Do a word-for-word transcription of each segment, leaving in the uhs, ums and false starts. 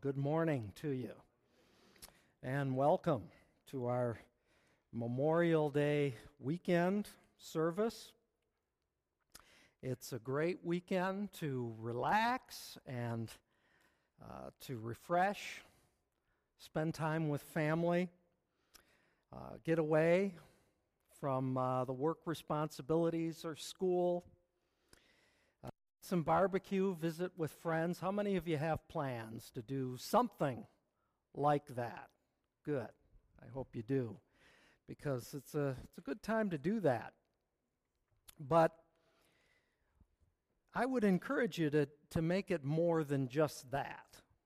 Good morning to you, and welcome to our Memorial Day weekend service. It's a great weekend to relax and uh, to refresh, spend time with family, uh, get away from uh, the work responsibilities or school, uh, some barbecue, visit with friends. How many of you have plans to do something like that? Good. I hope you do, because it's a it's a good time to do that. But I would encourage you to, to make it more than just that.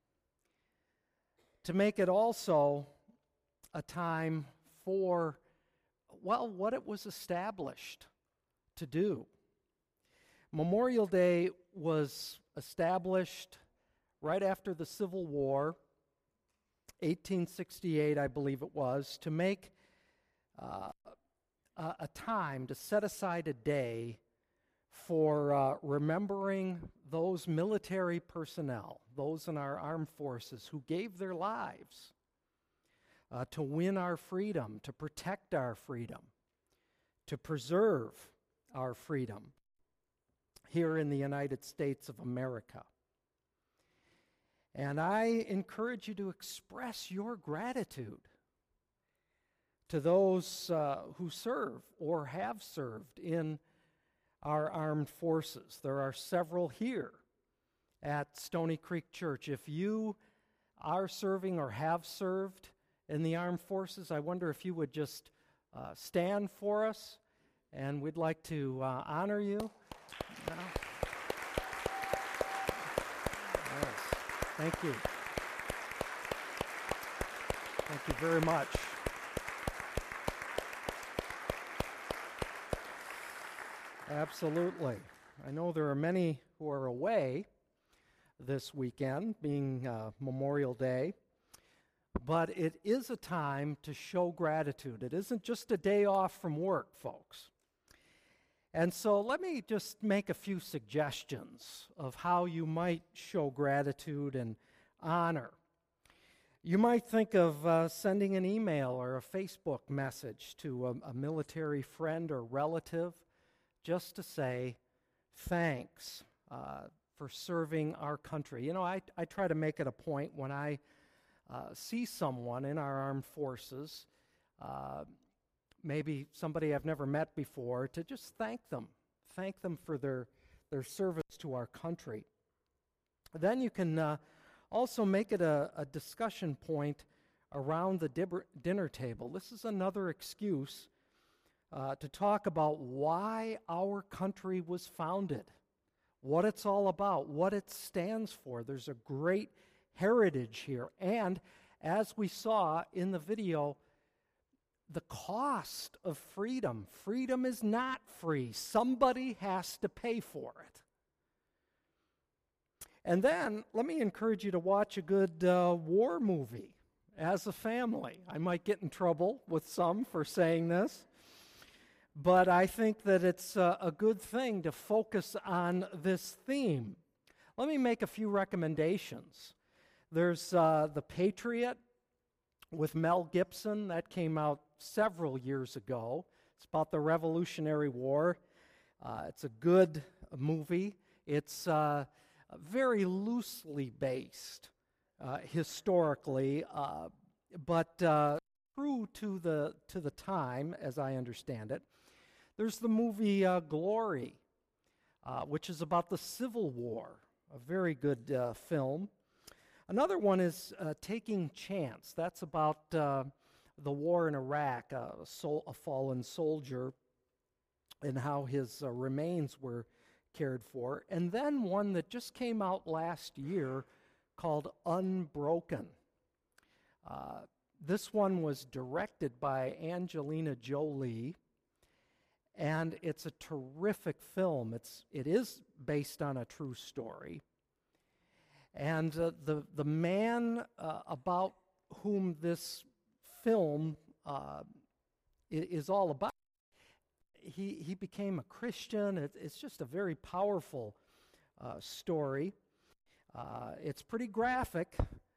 To make it also a time for, well, what it was established to do. Memorial Day was established right after the Civil War, eighteen sixty-eight, I believe it was, to make uh, a, a time, to set aside a day for uh, remembering those military personnel, those in our armed forces who gave their lives uh, to win our freedom, to protect our freedom, to preserve our freedom here in the United States of America. And I encourage you to express your gratitude to those uh, who serve or have served in our armed forces. There are several here at Stony Creek Church. If you are serving or have served in the armed forces, I wonder if you would just uh, stand for us, and we'd like to uh, honor you. Now. Yes. Thank you. Thank you very much. Absolutely. I know there are many who are away this weekend, being uh, Memorial Day, but it is a time to show gratitude. It isn't just a day off from work, folks. And so let me just make a few suggestions of how you might show gratitude and honor. You might think of uh, sending an email or a Facebook message to a, a military friend or relative, just to say thanks uh, for serving our country. You know, I, I try to make it a point when I uh, see someone in our armed forces, uh, maybe somebody I've never met before, to just thank them. Thank them for their, their service to our country. Then you can uh, also make it a, a discussion point around the dib- dinner table. This is another excuse Uh, to talk about why our country was founded, what it's all about, what it stands for. There's a great heritage here. And as we saw in the video, the cost of freedom. Freedom is not free. Somebody has to pay for it. And then let me encourage you to watch a good uh, war movie as a family. I might get in trouble with some for saying this, but I think that it's uh, a good thing to focus on this theme. Let me make a few recommendations. There's uh, The Patriot with Mel Gibson. That came out several years ago. It's about the Revolutionary War. Uh, it's a good movie. It's uh, very loosely based uh, historically, uh, but uh, true to the to the time, as I understand it. There's the movie uh, Glory, uh, which is about the Civil War, a very good uh, film. Another one is uh, Taking Chance. That's about uh, the war in Iraq, uh, a, sol- a fallen soldier, and how his uh, remains were cared for. And then one that just came out last year called Unbroken. Uh, this one was directed by Angelina Jolie, and it's a terrific film. It's it is based on a true story. And uh, the the man uh, about whom this film uh, is all about, he he became a Christian. It, it's just a very powerful uh, story. Uh, it's pretty graphic,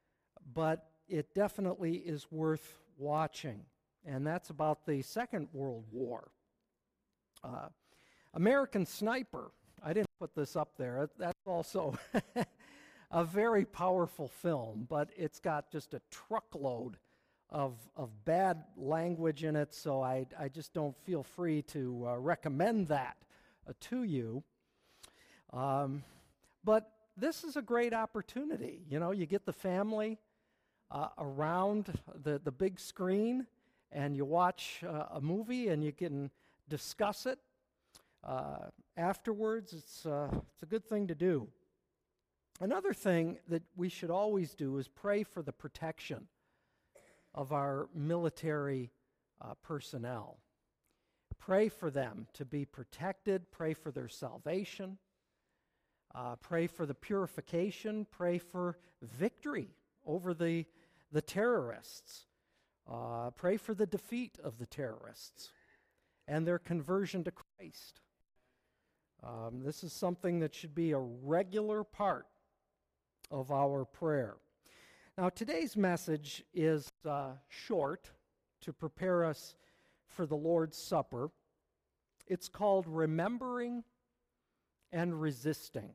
but it definitely is worth watching. And that's about the Second World War. Uh, American Sniper, I didn't put this up there. That's also a very powerful film, but it's got just a truckload of of bad language in it, so I, I just don't feel free to uh, recommend that uh, to you. Um, but this is a great opportunity. You know, you get the family uh, around the, the big screen, and you watch uh, a movie, and you can discuss it uh, afterwards. It's, uh, it's a good thing to do. Another thing that we should always do is pray for the protection of our military uh, personnel. Pray for them to be protected. Pray for their salvation. Uh, pray for the purification. Pray for victory over the, the terrorists. Uh, pray for the defeat of the terrorists and their conversion to Christ. Um, this is something that should be a regular part of our prayer. Now, today's message is uh, short to prepare us for the Lord's Supper. It's called Remembering and Resisting.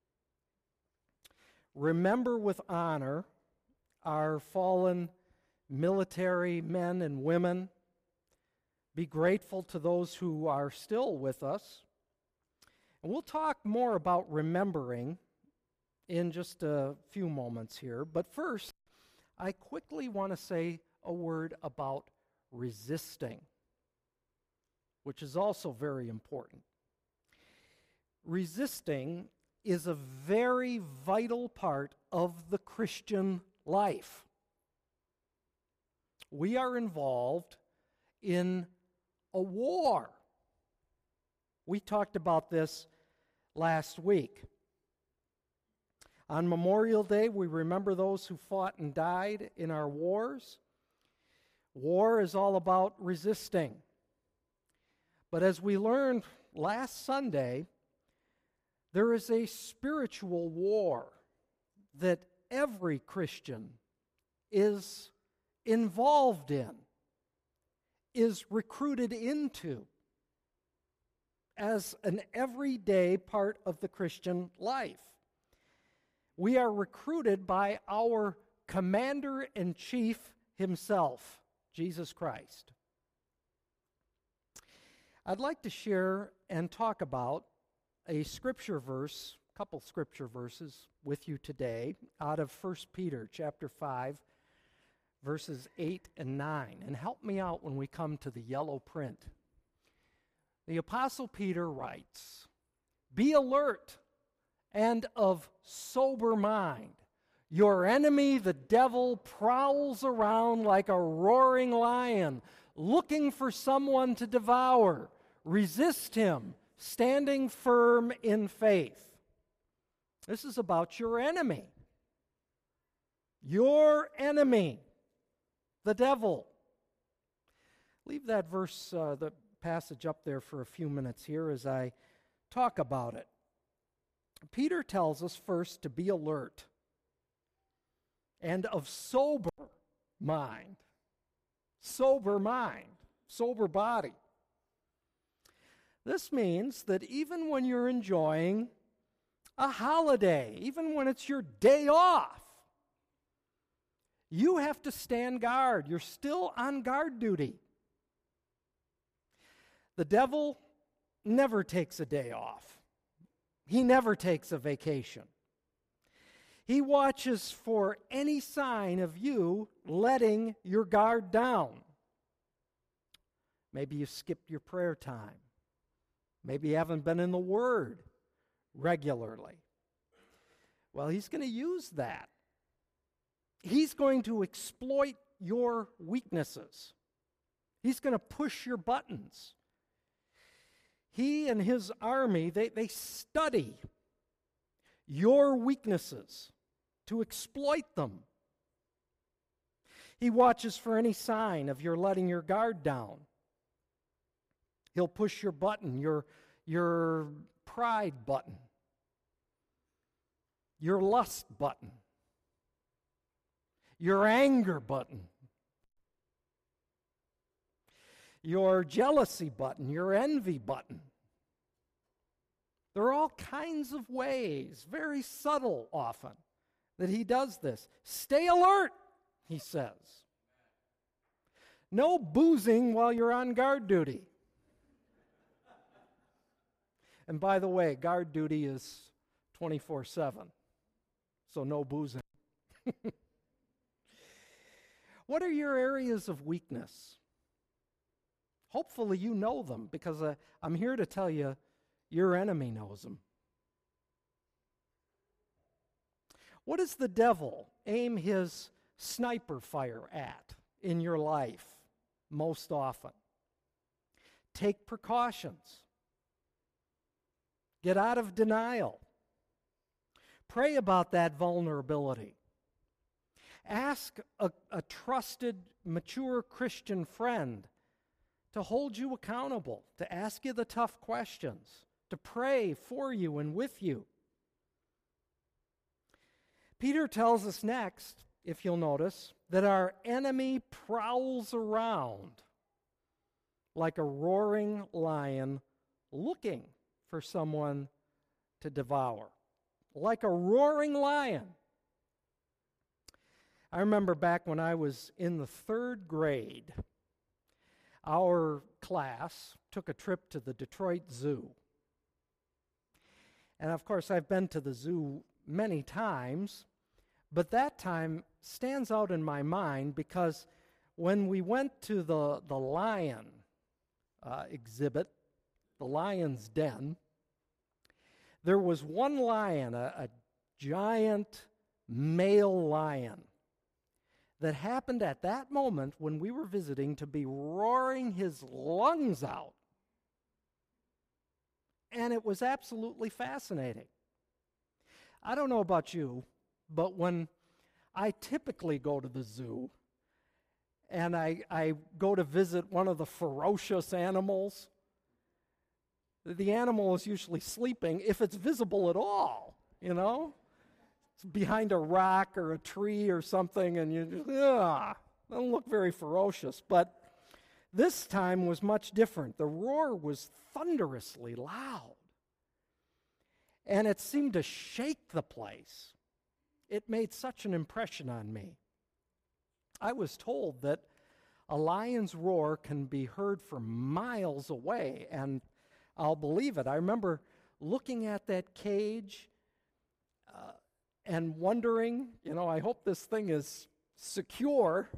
Remember with honor our fallen military men and women. Be grateful to those who are still with us. And we'll talk more about remembering in just a few moments here. But first, I quickly want to say a word about resisting, which is also very important. Resisting is a very vital part of the Christian life. We are involved in a war. We talked about this last week. On Memorial Day, we remember those who fought and died in our wars. War is all about resisting. But as we learned last Sunday, there is a spiritual war that every Christian is involved in, is recruited into as an everyday part of the Christian life. We are recruited by our commander-in-chief himself, Jesus Christ. I'd like to share and talk about a scripture verse, a couple scripture verses with you today out of First Peter chapter five, verses eight and nine. And help me out when we come to the yellow print. The Apostle Peter writes, "Be alert and of sober mind. Your enemy, the devil, prowls around like a roaring lion, looking for someone to devour. Resist him, standing firm in faith." This is about your enemy. Your enemy, the devil. Leave that verse, uh, the passage up there for a few minutes here as I talk about it. Peter tells us first to be alert and of sober mind. Sober mind, sober body. This means that even when you're enjoying a holiday, even when it's your day off, you have to stand guard. You're still on guard duty. The devil never takes a day off. He never takes a vacation. He watches for any sign of you letting your guard down. Maybe you skipped your prayer time. Maybe you haven't been in the Word regularly. Well, he's going to use that. He's going to exploit your weaknesses. He's going to push your buttons. He and his army, they, they study your weaknesses to exploit them. He watches for any sign of your letting your guard down. He'll push your button, your, your pride button, your lust button, your anger button, your jealousy button, your envy button. There are all kinds of ways, very subtle often, that he does this. Stay alert, he says. No boozing while you're on guard duty. And by the way, guard duty is twenty-four seven, so no boozing. What are your areas of weakness? Hopefully you know them, because uh, I'm here to tell you your enemy knows them. What does the devil aim his sniper fire at in your life most often? Take precautions. Get out of denial. Pray about that vulnerability. Ask a, a trusted, mature Christian friend to hold you accountable, to ask you the tough questions, to pray for you and with you. Peter tells us next, if you'll notice, that our enemy prowls around like a roaring lion looking for someone to devour. Like a roaring lion. I remember back when I was in the third grade, our class took a trip to the Detroit Zoo. And of course, I've been to the zoo many times, but that time stands out in my mind because when we went to the, the lion uh, exhibit, the lion's den, there was one lion, a, a giant male lion, that happened at that moment when we were visiting to be roaring his lungs out. And it was absolutely fascinating. I don't know about you, but when I typically go to the zoo and I, I go to visit one of the ferocious animals, the animal is usually sleeping, if it's visible at all, you know? It's behind a rock or a tree or something, and you just, ugh, doesn't look very ferocious. But this time was much different. The roar was thunderously loud. And it seemed to shake the place. It made such an impression on me. I was told that a lion's roar can be heard from miles away, and I'll believe it. I remember looking at that cage uh, and wondering, you know, I hope this thing is secure.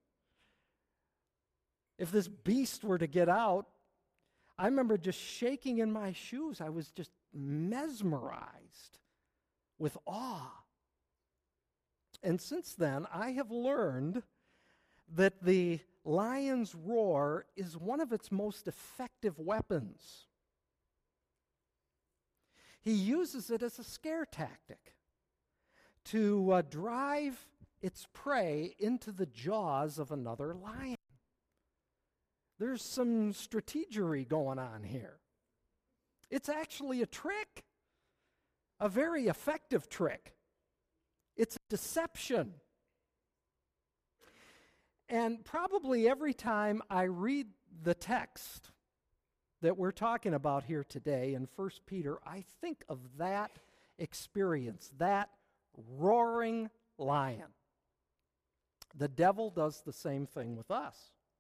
If this beast were to get out, I remember just shaking in my shoes. I was just mesmerized with awe. And since then, I have learned that the lion's roar is one of its most effective weapons. He uses it as a scare tactic to uh, drive its prey into the jaws of another lion. There's some strategery going on here. It's actually a trick, a very effective trick. It's a deception. And probably every time I read the text that we're talking about here today in First Peter, I think of that experience, that roaring lion. The devil does the same thing with us,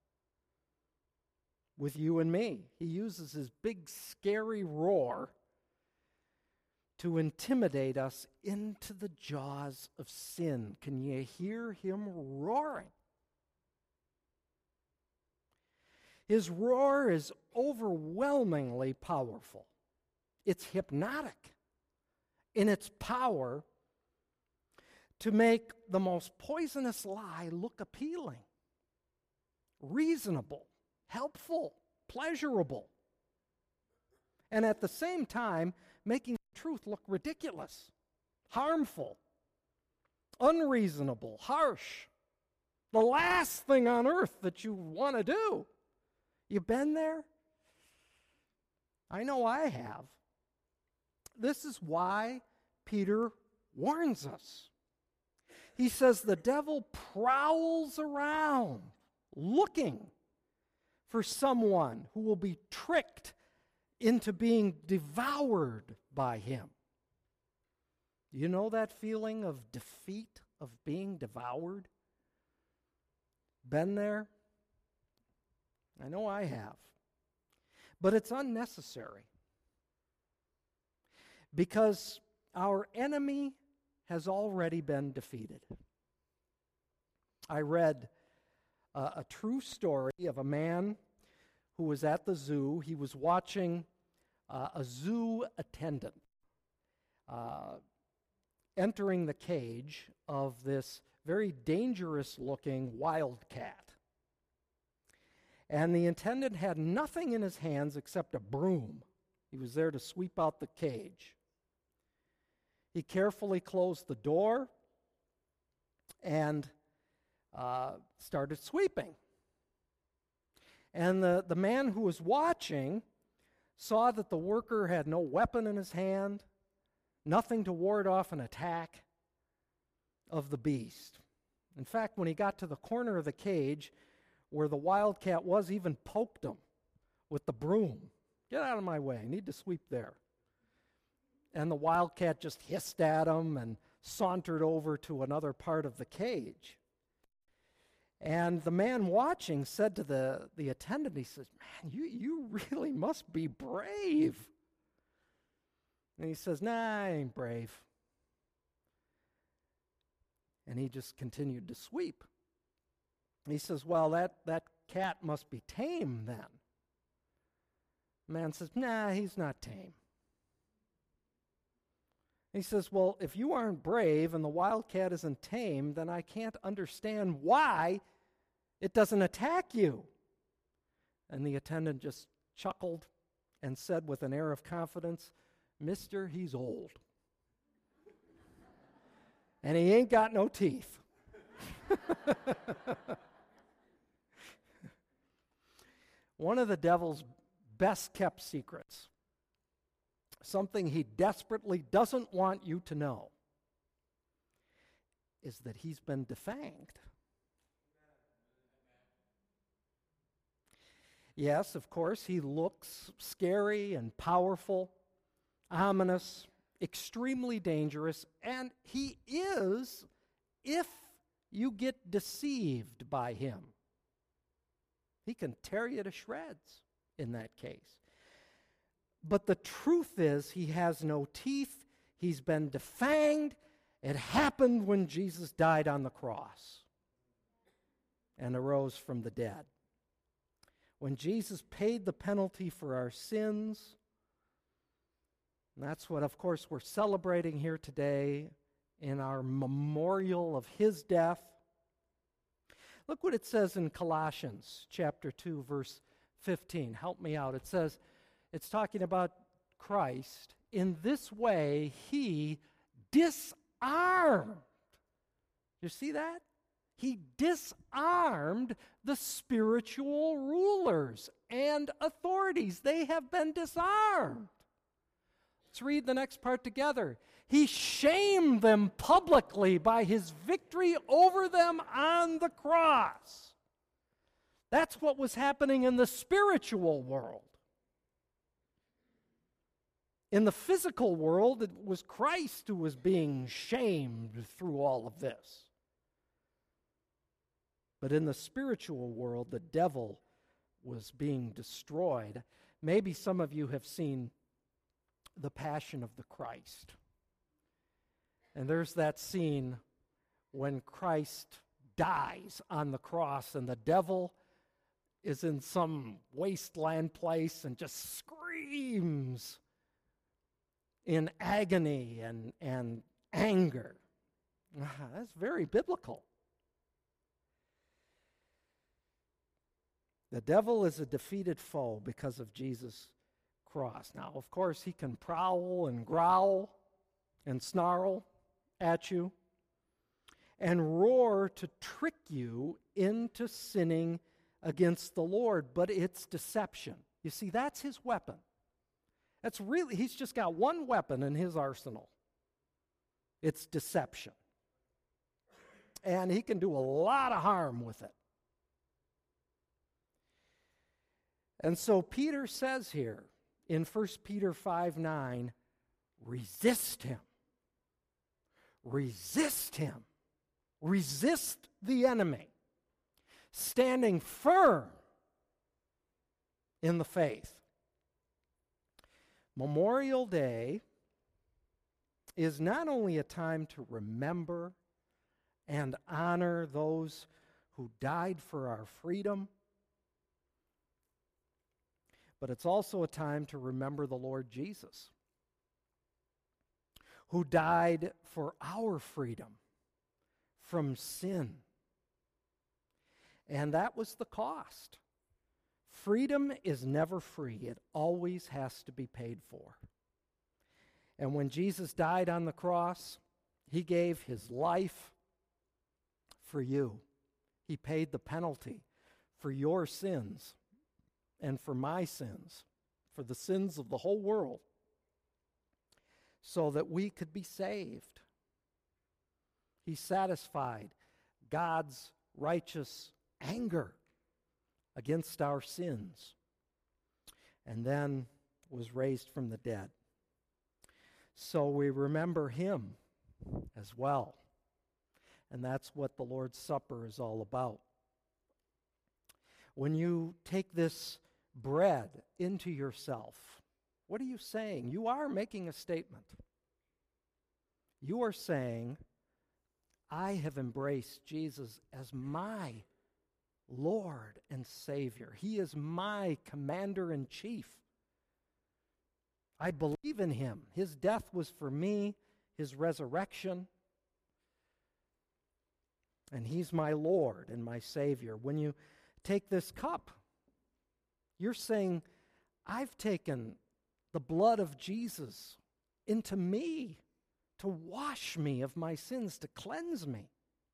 with you and me. He uses his big, scary roar to intimidate us into the jaws of sin. Can you hear him roaring? His roar is overwhelmingly powerful. It's hypnotic in its power to make the most poisonous lie look appealing, reasonable, helpful, pleasurable, and at the same time making the truth look ridiculous, harmful, unreasonable, harsh, the last thing on earth that you want to do. You been there? I know I have. This is why Peter warns us. He says the devil prowls around looking for someone who will be tricked into being devoured by him. You know that feeling of defeat, of being devoured? Been there? I know I have. But it's unnecessary. Because our enemy has already been defeated. I read uh, a true story of a man who was at the zoo. He was watching uh, a zoo attendant uh, entering the cage of this very dangerous-looking wildcat. And the attendant had nothing in his hands except a broom. He was there to sweep out the cage. He carefully closed the door and uh, started sweeping. And the, the man who was watching saw that the worker had no weapon in his hand, nothing to ward off an attack of the beast. In fact, when he got to the corner of the cage where the wildcat was, even poked him with the broom. Get out of my way, I need to sweep there. And the wildcat just hissed at him and sauntered over to another part of the cage. And the man watching said to the, the attendant, he says, man, you, you really must be brave. And he says, nah, I ain't brave. And he just continued to sweep. And he says, well, that, that cat must be tame then. The man says, nah, he's not tame. He says, well, if you aren't brave and the wildcat isn't tame, then I can't understand why it doesn't attack you. And the attendant just chuckled and said with an air of confidence, Mister, he's old. And he ain't got no teeth. One of the devil's best kept secrets, something he desperately doesn't want you to know, is that he's been defanged. Yes, of course, he looks scary and powerful, ominous, extremely dangerous, and he is if you get deceived by him. He can tear you to shreds in that case. But the truth is, he has no teeth. He's been defanged. It happened when Jesus died on the cross and arose from the dead. When Jesus paid the penalty for our sins, and that's what, of course, we're celebrating here today in our memorial of his death. Look what it says in Colossians chapter two, verse fifteen. Help me out. It says, it's talking about Christ. In this way, he disarmed. You see that? He disarmed the spiritual rulers and authorities. They have been disarmed. Let's read the next part together. He shamed them publicly by his victory over them on the cross. That's what was happening in the spiritual world. In the physical world, it was Christ who was being shamed through all of this. But in the spiritual world, the devil was being destroyed. Maybe some of you have seen The Passion of the Christ. And there's that scene when Christ dies on the cross and the devil is in some wasteland place and just screams in agony and, and anger. That's very biblical. The devil is a defeated foe because of Jesus' cross. Now, of course, he can prowl and growl and snarl at you and roar to trick you into sinning against the Lord, but it's deception. You see, that's his weapon. That's really, he's just got one weapon in his arsenal. It's deception. and he can do a lot of harm with it. And so Peter says here in First Peter five nine, resist him. Resist him. Resist the enemy, standing firm in the faith. Memorial Day is not only a time to remember and honor those who died for our freedom, but it's also a time to remember the Lord Jesus, who died for our freedom from sin. And that was the cost. Freedom is never free. It always has to be paid for. And when Jesus died on the cross, he gave his life for you. He paid the penalty for your sins and for my sins, for the sins of the whole world, so that we could be saved. He satisfied God's righteous anger against our sins, and then was raised from the dead. So we remember him as well. And that's what the Lord's Supper is all about. When you take this bread into yourself, what are you saying? You are making a statement. You are saying, I have embraced Jesus as my Lord and Savior. He is my commander-in-chief. I believe in him. His death was for me, his resurrection, and he's my Lord and my Savior. When you take this cup, you're saying, I've taken the blood of Jesus into me to wash me of my sins, to cleanse me.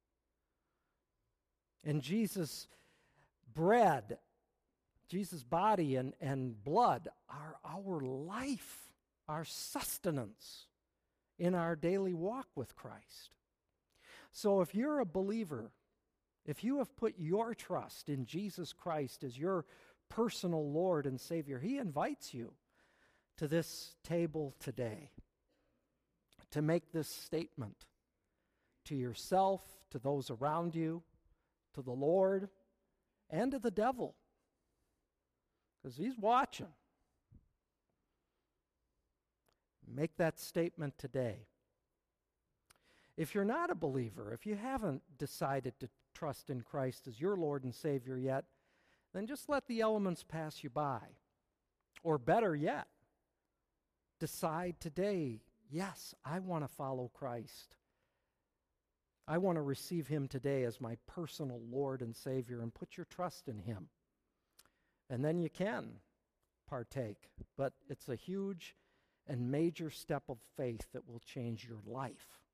And Jesus' bread, Jesus' body and, and blood are our life, our sustenance in our daily walk with Christ. So if you're a believer, if you have put your trust in Jesus Christ as your personal Lord and Savior, he invites you to this table today to make this statement to yourself, to those around you, to the Lord, and to the devil, because he's watching. Make that statement today. If you're not a believer, if you haven't decided to trust in Christ as your Lord and Savior yet, then just let the elements pass you by. Or better yet, decide today, yes, I want to follow Christ. I want to receive him today as my personal Lord and Savior, and put your trust in him. And then you can partake. But it's a huge and major step of faith that will change your life.